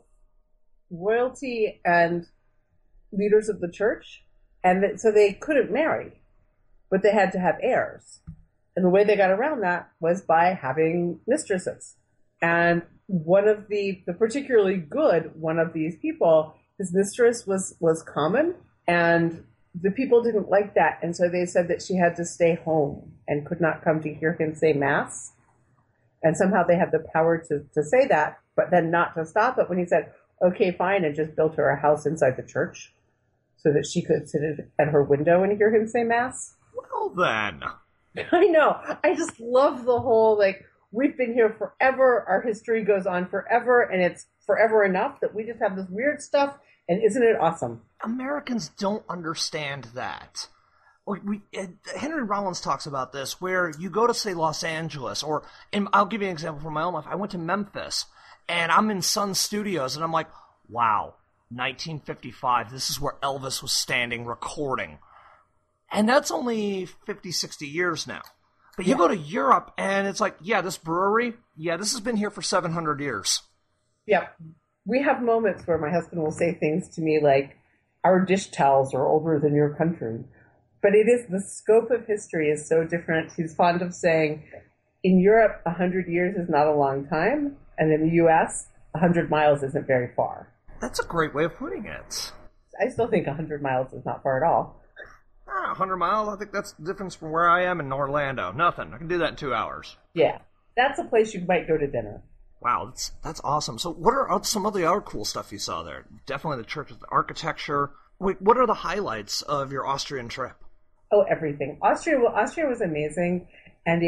royalty and leaders of the church, and so they couldn't marry. But they had to have heirs. And the way they got around that was by having mistresses. And one of the particularly good one of these people, his mistress was common, and the people didn't like that. And so they said that she had to stay home and could not come to hear him say Mass. And somehow they had the power to say that, but then not to stop it when he said, okay, fine, and just built her a house inside the church so that she could sit at her window and hear him say Mass. Well, then. I know. I just love the whole, like, we've been here forever, our history goes on forever, and it's forever enough that we just have this weird stuff, and isn't it awesome? Americans don't understand that. Henry Rollins talks about this, where you go to, say, Los Angeles, and I'll give you an example from my own life. I went to Memphis, and I'm in Sun Studios, and I'm like, wow, 1955, this is where Elvis was standing recording. And that's only 50, 60 years now. But you go to Europe, and it's like, yeah, this brewery, this has been here for 700 years. Yeah. We have moments where my husband will say things to me like, our dish towels are older than your country. But the scope of history is so different. He's fond of saying, in Europe, 100 years is not a long time, and in the U.S., 100 miles isn't very far. That's a great way of putting it. I still think 100 miles is not far at all. 100 miles? I think that's the difference from where I am in Orlando. Nothing. I can do that in 2 hours. Yeah. That's a place you might go to dinner. Wow, that's awesome. So what are some of the other cool stuff you saw there? Definitely the church, the architecture. Wait, what are the highlights of your Austrian trip? Oh, everything. Austria was amazing, and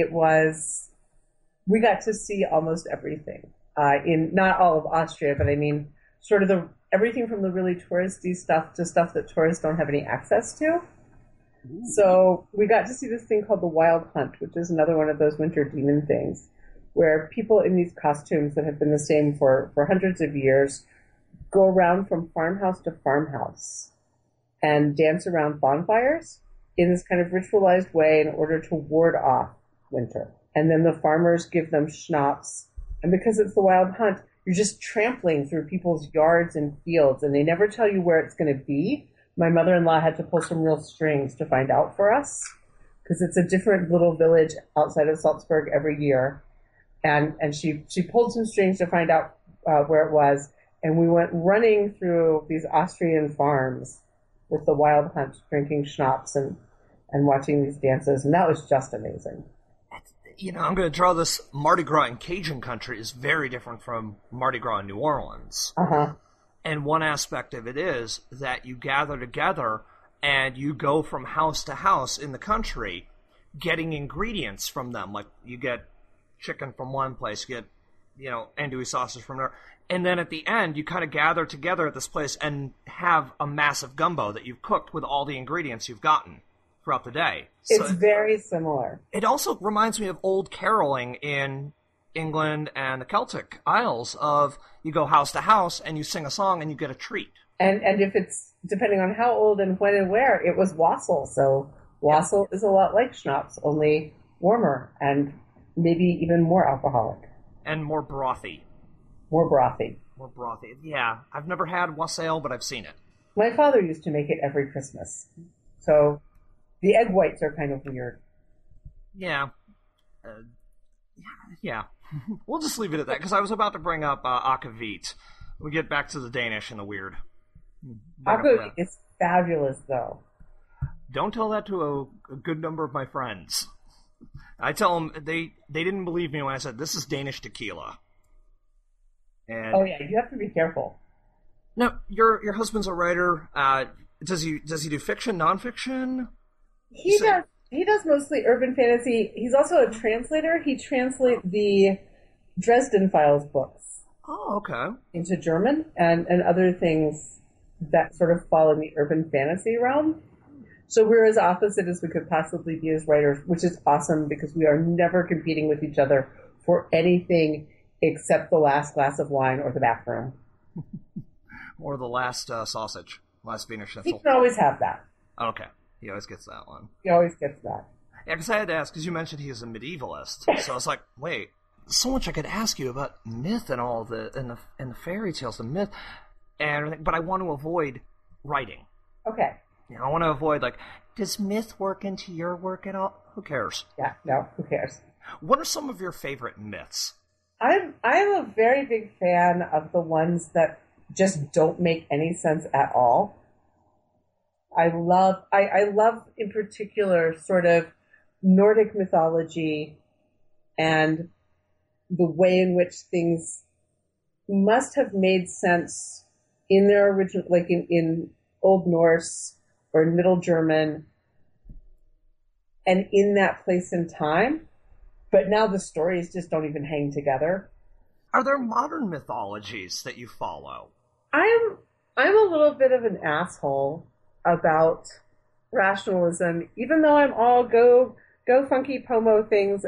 we got to see almost everything. In not all of Austria, but I mean, sort of everything from the really touristy stuff to stuff that tourists don't have any access to. Ooh. So we got to see this thing called the Wild Hunt, which is another one of those winter demon things, where people in these costumes that have been the same for hundreds of years go around from farmhouse to farmhouse and dance around bonfires in this kind of ritualized way in order to ward off winter. And then the farmers give them schnapps. And because it's the Wild Hunt, you're just trampling through people's yards and fields, and they never tell you where it's going to be. My mother-in-law had to pull some real strings to find out for us, because it's a different little village outside of Salzburg every year. And she pulled some strings to find out where it was, and we went running through these Austrian farms with the Wild Hunt, drinking schnapps and watching these dances, and that was just amazing. I'm going to draw this. Mardi Gras in Cajun country is very different from Mardi Gras in New Orleans. Uh-huh. And one aspect of it is that you gather together and you go from house to house in the country getting ingredients from them. Like, you get chicken from one place, you get, andouille sausage from there. And then at the end, you kind of gather together at this place and have a massive gumbo that you've cooked with all the ingredients you've gotten throughout the day. It's very similar. It also reminds me of old caroling in England and the Celtic Isles of you go house to house and you sing a song and you get a treat. And if it's, depending on how old and when and where, it was wassail. So wassail is a lot like schnapps, only warmer and maybe even more alcoholic. And more brothy. More brothy. More brothy. Yeah. I've never had wassail, but I've seen it. My father used to make it every Christmas. So the egg whites are kind of weird. Yeah. Yeah. We'll just leave it at that, because I was about to bring up akavit. We get back to the Danish and the weird. Akavit is fabulous, though. Don't tell that to a good number of my friends. I tell them, they didn't believe me when I said, this is Danish tequila. And oh, yeah, you have to be careful. Now, your husband's a writer. Does he do fiction, nonfiction? He does mostly urban fantasy. He's also a translator. He translates the Dresden Files books. Oh, okay. Into German and other things that sort of fall in the urban fantasy realm. So we're as opposite as we could possibly be as writers, which is awesome because we are never competing with each other for anything except the last glass of wine or the bathroom. Or the last sausage, last Wiener Schnitzel. He can always have that. Okay. He always gets that one. He always gets that. Yeah, because I had to ask, because you mentioned he is a medievalist. So I was like, wait, so much I could ask you about myth and all the fairy tales, the myth, and everything, but I want to avoid writing. Okay. I want to avoid, like, does myth work into your work at all? Who cares? Yeah, no, who cares? What are some of your favorite myths? I'm a very big fan of the ones that just don't make any sense at all. I love in particular sort of Nordic mythology and the way in which things must have made sense in their original, like in Old Norse or in Middle German and in that place and time. But now the stories just don't even hang together. Are there modern mythologies that you follow? I'm a little bit of an asshole about rationalism, even though I'm all go funky pomo things.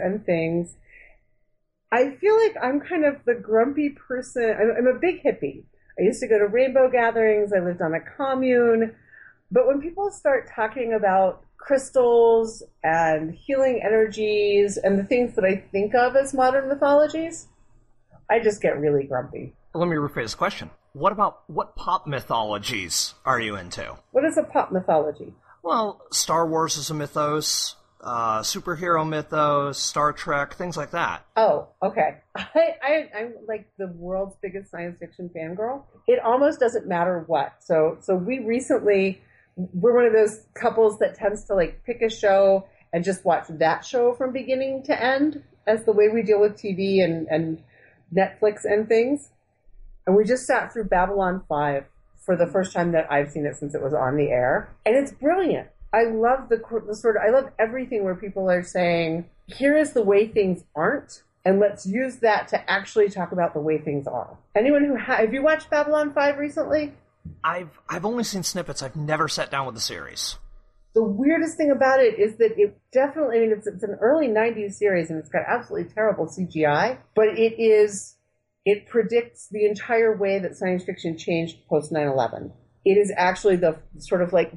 I feel like I'm kind of the grumpy person. I'm a big hippie. I used to go to rainbow gatherings. I lived on a commune. But when people start talking about crystals and healing energies and the things that I think of as modern mythologies, I just get really grumpy. Let me rephrase the question. What pop mythologies are you into? What is a pop mythology? Well, Star Wars is a mythos, superhero mythos, Star Trek, things like that. Oh, okay. I'm like the world's biggest science fiction fangirl. It almost doesn't matter what. So we're one of those couples that tends to like pick a show and just watch that show from beginning to end as the way we deal with TV and Netflix and things. And we just sat through Babylon 5 for the first time that I've seen it since it was on the air. And it's brilliant. I love I love everything where people are saying, here is the way things aren't, and let's use that to actually talk about the way things are. Anyone who have you watched Babylon 5 recently? I've only seen snippets. I've never sat down with the series. The weirdest thing about it is that it definitely, it's an early 90s series and it's got absolutely terrible CGI, but it predicts the entire way that science fiction changed post 9/11. It is actually the sort of like the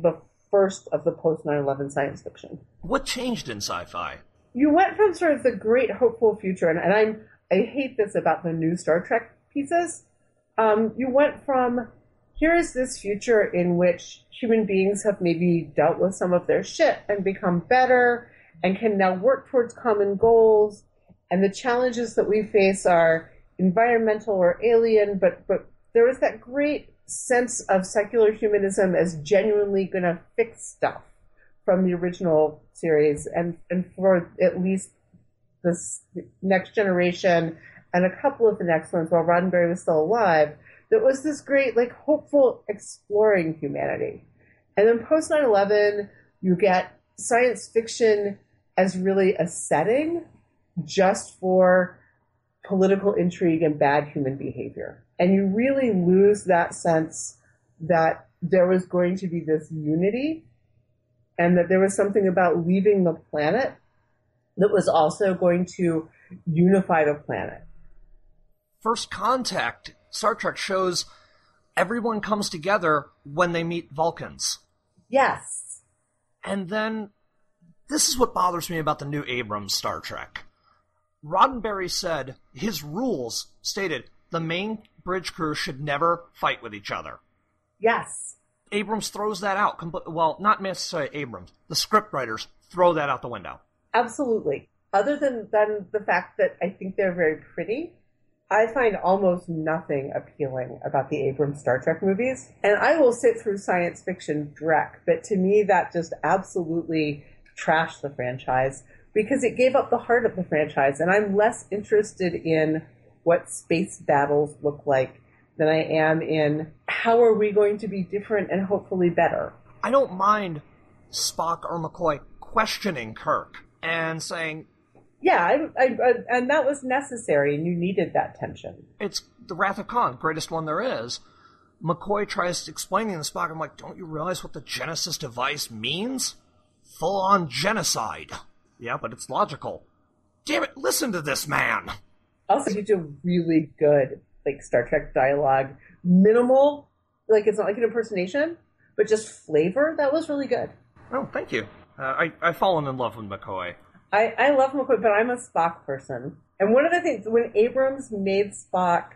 first of the post 9/11 science fiction. What changed in sci-fi? You went from sort of the great hopeful future, and I hate this about the new Star Trek pieces. You went from, here is this future in which human beings have maybe dealt with some of their shit and become better and can now work towards common goals, and the challenges that we face are environmental or alien, but there is that great sense of secular humanism as genuinely going to fix stuff from the original series, and for at least this Next Generation and a couple of the next ones while Roddenberry was still alive, that was this great, like, hopeful exploring humanity. And then post 9/11, you get science fiction as really a setting just for political intrigue and bad human behavior. And you really lose that sense that there was going to be this unity and that there was something about leaving the planet that was also going to unify the planet. First Contact, Star Trek shows everyone comes together when they meet Vulcans. Yes. And then, this is what bothers me about the new Abrams Star Trek. Roddenberry said his rules stated the main bridge crew should never fight with each other. Yes. Abrams throws that out. Well, not necessarily Abrams. The scriptwriters throw that out the window. Absolutely. Other than the fact that I think they're very pretty, I find almost nothing appealing about the Abrams Star Trek movies. And I will sit through science fiction dreck, but to me that just absolutely trashed the franchise because it gave up the heart of the franchise. And I'm less interested in what space battles look like than I am in how are we going to be different and hopefully better. I don't mind Spock or McCoy questioning Kirk and saying, yeah, and that was necessary, and you needed that tension. It's the Wrath of Khan, greatest one there is. McCoy tries explaining to Spock, I'm like, don't you realize what the Genesis device means? Full-on genocide. Yeah, but it's logical. Damn it, listen to this man! Also, you do really good, like, Star Trek dialogue. Minimal, like, it's not like an impersonation, but just flavor. That was really good. Oh, thank you. I've fallen in love with McCoy. I love McCoy, but I'm a Spock person. And one of the things, when Abrams made Spock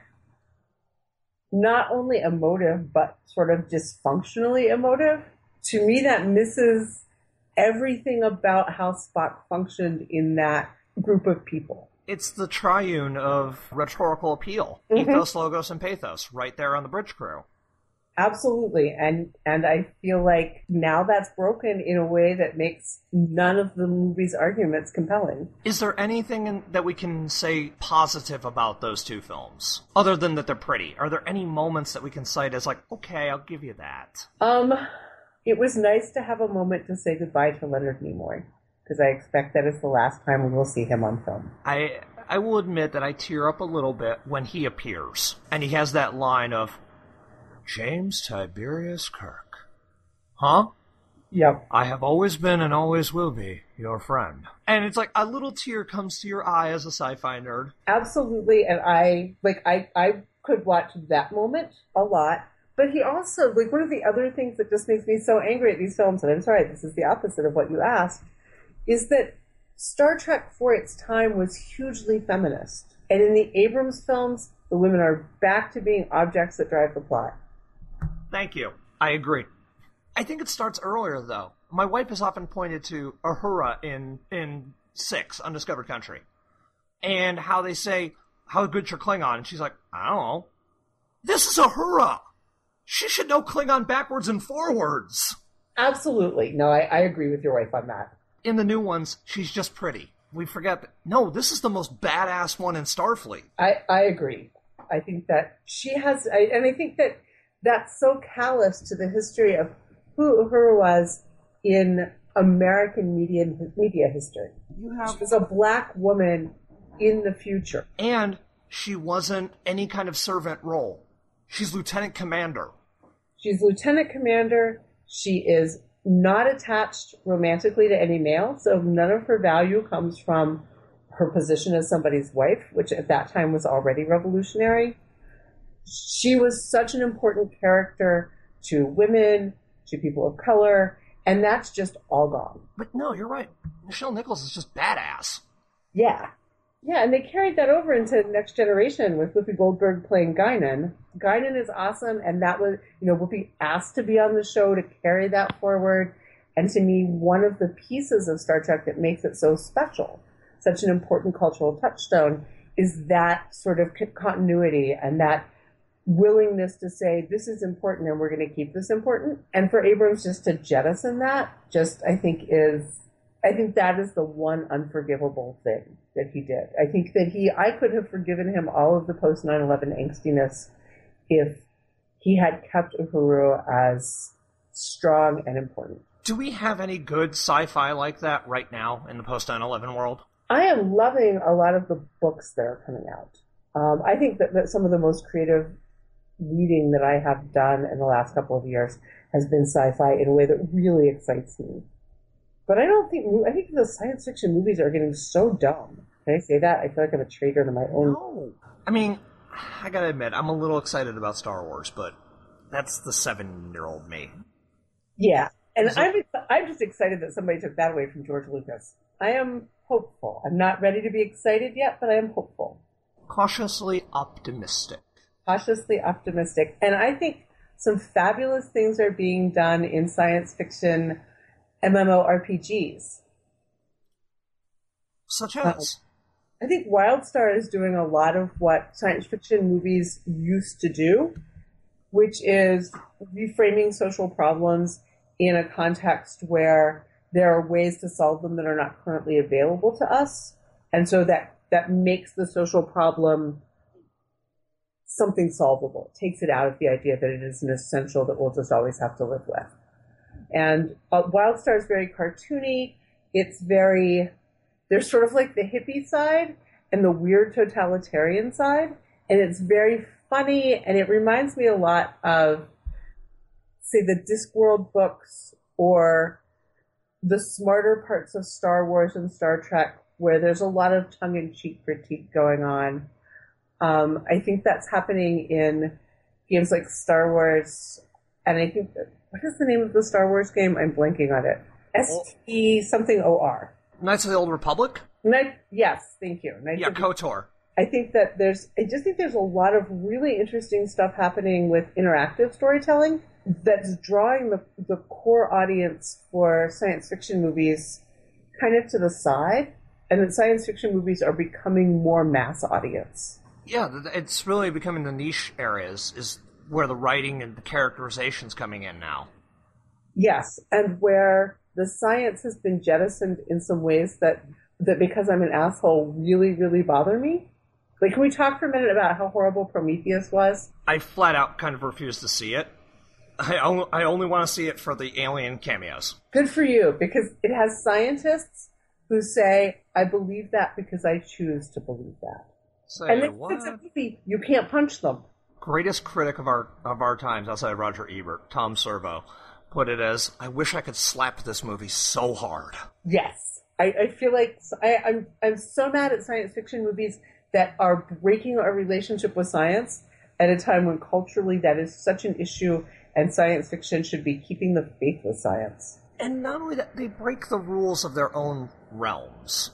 not only emotive, but sort of dysfunctionally emotive, to me that misses everything about how Spock functioned in that group of people. It's the triune of rhetorical appeal. Mm-hmm. Ethos, logos, and pathos, right there on the bridge crew. Absolutely. And I feel like now that's broken in a way that makes none of the movie's arguments compelling. Is there anything that we can say positive about those two films? Other than that they're pretty. Are there any moments that we can cite as like, okay, I'll give you that? It was nice to have a moment to say goodbye to Leonard Nimoy, because I expect that is the last time we will see him on film. I will admit that I tear up a little bit when he appears. And he has that line of, James Tiberius Kirk. Huh? Yep. I have always been and always will be your friend. And it's like a little tear comes to your eye as a sci-fi nerd. Absolutely. And I could watch that moment a lot. But he also, like, one of the other things that just makes me so angry at these films, and I'm sorry, this is the opposite of what you asked, is that Star Trek for its time was hugely feminist. And in the Abrams films, the women are back to being objects that drive the plot. Thank you. I agree. I think it starts earlier, though. My wife has often pointed to Uhura in 6, Undiscovered Country, and how they say, how good's your Klingon? And she's like, I don't know. This is Uhura! She should know Klingon backwards and forwards! Absolutely. No, I agree with your wife on that. In the new ones, she's just pretty. We forget that, no, this is the most badass one in Starfleet. I agree. I think that she has, and I think that that's so callous to the history of who Uhura was in American media history. She was a black woman in the future. And she wasn't any kind of servant role. She's lieutenant commander. She's lieutenant commander. She is not attached romantically to any male, so none of her value comes from her position as somebody's wife, which at that time was already revolutionary. She was such an important character to women, to people of color, And that's just all gone. But no, you're right. Nichelle Nichols is just badass. Yeah. Yeah, and they carried that over into Next Generation with Whoopi Goldberg playing Guinan. Guinan is awesome, and that was, Whoopi asked to be on the show to carry that forward. And to me, one of the pieces of Star Trek that makes it so special, such an important cultural touchstone, is that sort of continuity and that willingness to say, this is important and we're going to keep this important. And for Abrams just to jettison that, I think that is the one unforgivable thing that he did. I think that I could have forgiven him all of the post 9/11 angstiness if he had kept Uhuru as strong and important. Do we have any good sci-fi like that right now in the post 9/11 world? I am loving a lot of the books that are coming out. I think that some of the most creative reading that I have done in the last couple of years has been sci-fi in a way that really excites me. But I think the science fiction movies are getting so dumb. Can I say that? I feel like I'm a traitor to my own. No. I mean, I gotta admit, I'm a little excited about Star Wars, but that's the 7-year-old me. Yeah. And I'm just excited that somebody took that away from George Lucas. I am hopeful. I'm not ready to be excited yet, but I am hopeful. Cautiously optimistic. Cautiously optimistic. And I think some fabulous things are being done in science fiction MMORPGs. Such as? I think WildStar is doing a lot of what science fiction movies used to do, which is reframing social problems in a context where there are ways to solve them that are not currently available to us. And so that makes the social problem something solvable. It takes it out of the idea that it is an essential that we'll just always have to live with. And WildStar is very cartoony. There's sort of like the hippie side and the weird totalitarian side. And it's very funny, and it reminds me a lot of, say, the Discworld books or the smarter parts of Star Wars and Star Trek, where there's a lot of tongue-in-cheek critique going on. I think that's happening in games like Star Wars, and I think, what is the name of the Star Wars game? I'm blanking on it. ST something OR. Knights of the Old Republic? Yes, thank you. KOTOR. I think that I just think there's a lot of really interesting stuff happening with interactive storytelling that's drawing the core audience for science fiction movies kind of to the side, and that science fiction movies are becoming more mass audience. Yeah, it's really becoming the niche areas is where the writing and the characterization's coming in now. Yes, and where the science has been jettisoned in some ways that because I'm an asshole really, really bother me. Like, can we talk for a minute about how horrible Prometheus was? I flat out kind of refuse to see it. I only want to see it for the alien cameos. Good for you, because it has scientists who say, I believe that because I choose to believe that. And then it's a movie, you can't punch them. Greatest critic of our times outside of Roger Ebert, Tom Servo, put it as, I wish I could slap this movie so hard. Yes. I feel like I'm so mad at science fiction movies that are breaking our relationship with science at a time when culturally that is such an issue, and science fiction should be keeping the faith with science. And not only that, they break the rules of their own realms.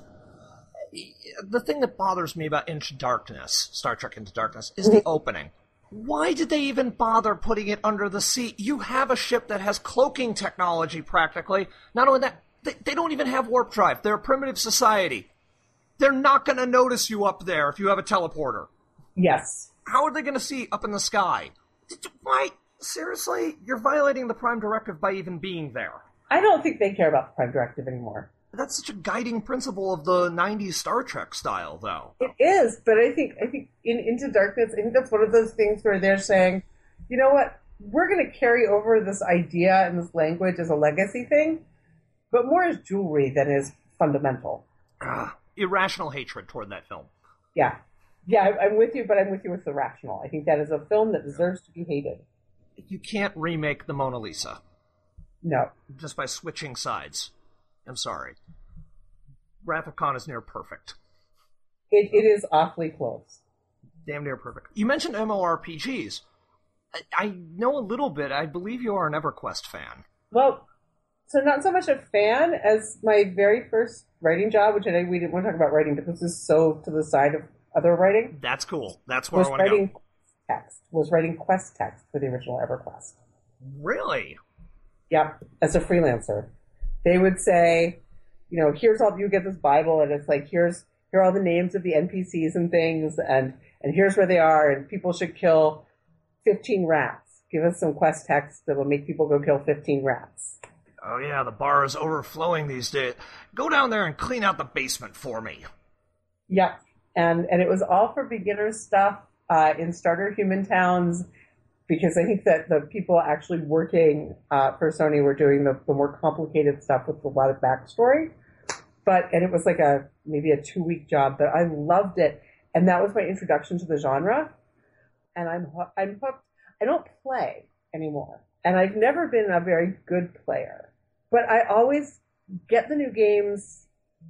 The thing that bothers me about Into Darkness, Star Trek Into Darkness, is the opening. Why did they even bother putting it under the sea? You have a ship that has cloaking technology, practically. Not only that, they don't even have warp drive. They're a primitive society. They're not going to notice you up there if you have a teleporter. Yes. How are they going to see up in the sky? Why? Seriously? You're violating the Prime Directive by even being there. I don't think they care about the Prime Directive anymore. That's such a guiding principle of the 90s Star Trek style, though. It is, but I think in Into Darkness, I think that's one of those things where they're saying, you know what, we're going to carry over this idea and this language as a legacy thing, but more as jewelry than as fundamental. Irrational hatred toward that film. Yeah. Yeah, I'm with you, but I'm with you with the rational. I think that is a film that deserves to be hated. You can't remake the Mona Lisa. No. Just by switching sides. I'm sorry. Wrath of Khan is near perfect. It is awfully close. Damn near perfect. You mentioned MMORPGs. I know a little bit. I believe you are an EverQuest fan. Well, So not so much a fan as my very first writing job, which I know we didn't want to talk about writing, but this is so to the side of other writing. That's cool. That's where I want to go. Was writing quest text for the original EverQuest. Really? Yep, as a freelancer. They would say, here's all, you get this Bible, and it's like, here are all the names of the NPCs and things, and here's where they are, and people should kill 15 rats. Give us some quest text that will make people go kill 15 rats. Oh yeah, the bar is overflowing these days. Go down there and clean out the basement for me. Yep, and it was all for beginner stuff in starter human towns, because I think that the people actually working for Sony were doing the more complicated stuff with a lot of backstory. And it was like maybe a 2-week job, but I loved it. And that was my introduction to the genre. And I'm hooked. I don't play anymore. And I've never been a very good player. But I always get the new games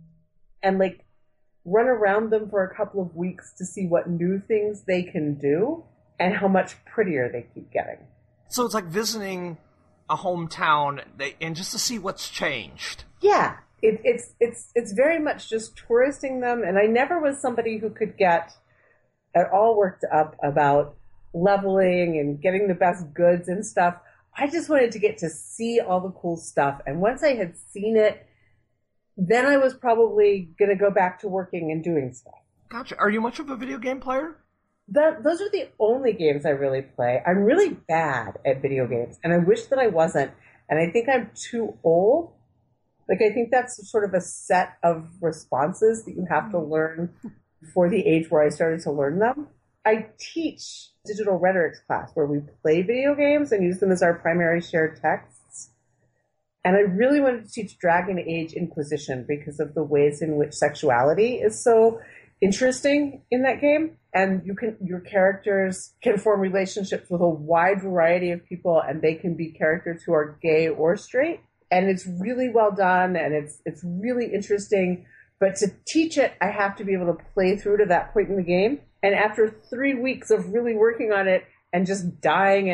and run around them for a couple of weeks to see what new things they can do and how much prettier they keep getting. So it's like visiting a hometown and just to see what's changed. Yeah. It's very much just touristing them, and I never was somebody who could get at all worked up about leveling and getting the best goods and stuff. I just wanted to get to see all the cool stuff, and once I had seen it, then I was probably going to go back to working and doing stuff. Gotcha. Are you much of a video game player? Those are the only games I really play. I'm really bad at video games, and I wish that I wasn't, and I think I'm too old. I think that's sort of a set of responses that you have to learn for the age where I started to learn them. I teach digital rhetorics class where we play video games and use them as our primary shared texts. And I really wanted to teach Dragon Age Inquisition because of the ways in which sexuality is so interesting in that game. And your characters can form relationships with a wide variety of people, and they can be characters who are gay or straight. And it's really well done, and it's really interesting. But to teach it, I have to be able to play through to that point in the game. And after 3 weeks of really working on it and just dying,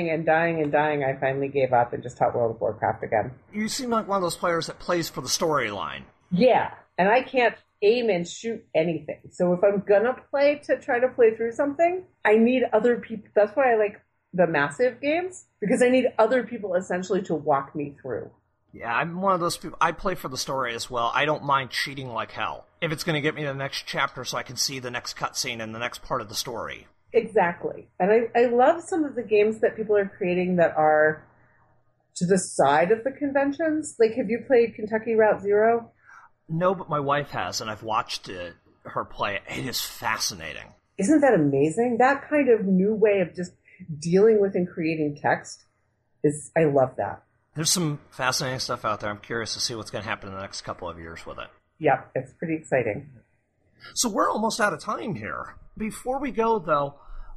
I finally gave up and just taught World of Warcraft again. You seem like one of those players that plays for the storyline. Yeah, and I can't aim and shoot anything. So if I'm gonna try to play through something, I need other people. That's why I like the massive games, because I need other people essentially to walk me through. Yeah, I'm one of those people. I play for the story as well. I don't mind cheating like hell if it's going to get me to the next chapter so I can see the next cutscene and the next part of the story. Exactly. And I love some of the games that people are creating that are to the side of the conventions. Have you played Kentucky Route Zero? No, but my wife has, and I've watched her play it. It is fascinating. Isn't that amazing? That kind of new way of just dealing with and creating text I love that. There's some fascinating stuff out there. I'm curious to see what's going to happen in the next couple of years with it. Yeah, it's pretty exciting. So we're almost out of time here. Before we go, though,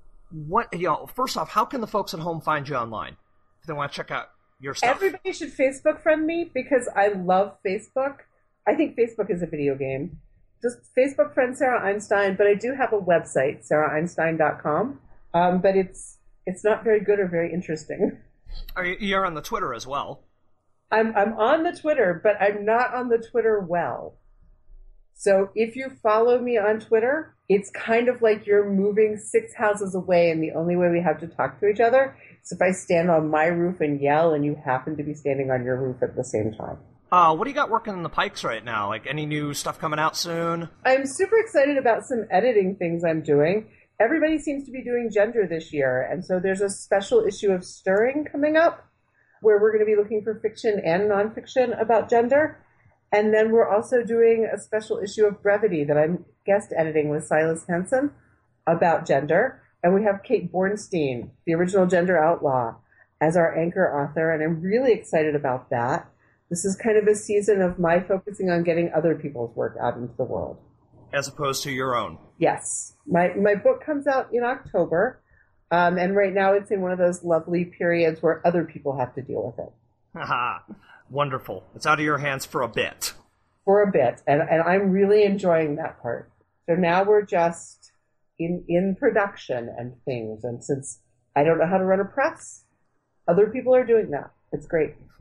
first off, how can the folks at home find you online if they want to check out your stuff? Everybody should Facebook friend me because I love Facebook. I think Facebook is a video game. Just Facebook friend Sarah Einstein, but I do have a website, saraheinstein.com, but it's not very good or very interesting. You're on the Twitter as well. I'm on the Twitter, but I'm not on the Twitter well. So if you follow me on Twitter, it's kind of like you're moving 6 houses away, and the only way we have to talk to each other is if I stand on my roof and yell, and you happen to be standing on your roof at the same time. What do you got working in the pipes right now? Any new stuff coming out soon? I'm super excited about some editing things I'm doing. Everybody seems to be doing gender this year, and so there's a special issue of Stirring coming up where we're going to be looking for fiction and nonfiction about gender. And then we're also doing a special issue of Brevity that I'm guest editing with Silas Henson about gender. And we have Kate Bornstein, the original Gender Outlaw, as our anchor author, and I'm really excited about that. This is kind of a season of my focusing on getting other people's work out into the world. As opposed to your own. Yes. My book comes out in October, and right now it's in one of those lovely periods where other people have to deal with it. Haha, wonderful. It's out of your hands for a bit. For a bit, and I'm really enjoying that part. So now we're just in production and things, and since I don't know how to run a press, other people are doing that. It's great.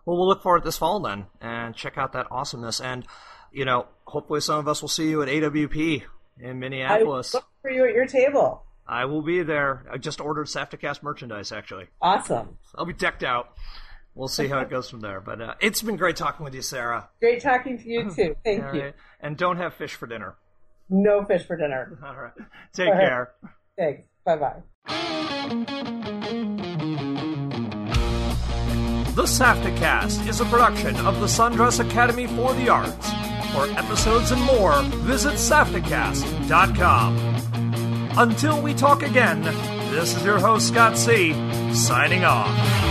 Well, we'll look forward this fall then and check out that awesomeness. And, hopefully some of us will see you at AWP in Minneapolis. I look for you at your table. I will be there. I just ordered SAFTAcast merchandise, actually. Awesome. I'll be decked out. We'll see how it goes from there. But it's been great talking with you, Sarah. Great talking to you, too. Thank you. Right. And don't have fish for dinner. No fish for dinner. All right. Take care. Thanks. Bye-bye. The SAFTAcast is a production of the Sundress Academy for the Arts. For episodes and more, visit SAFTAcast.com. Until we talk again, this is your host, Scott C., signing off.